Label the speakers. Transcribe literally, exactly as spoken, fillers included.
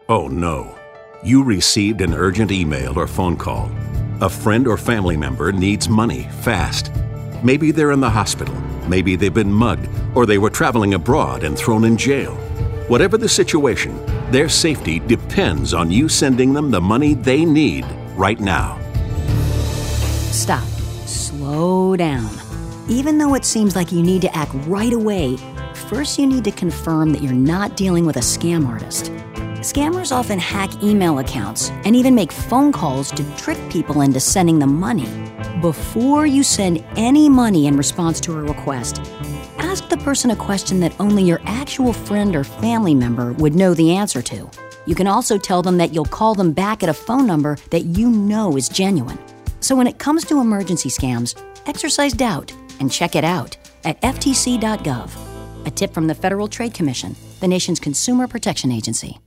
Speaker 1: Oh no. You received an urgent email or phone call. A friend or family member needs money fast. Maybe they're in the hospital. Maybe they've been mugged, or they were traveling abroad and thrown in jail. Whatever the situation, their safety depends on you sending them the money they need right now.
Speaker 2: Stop. Slow down. Even though it seems like you need to act right away, first you need to confirm that you're not dealing with a scam artist. Scammers often hack email accounts and even make phone calls to trick people into sending them money. Before you send any money in response to a request, ask the person a question that only your actual friend or family member would know the answer to. You can also tell them that you'll call them back at a phone number that you know is genuine. So when it comes to emergency scams, exercise doubt and check it out at F T C dot gov. A tip from the Federal Trade Commission, the nation's consumer protection agency.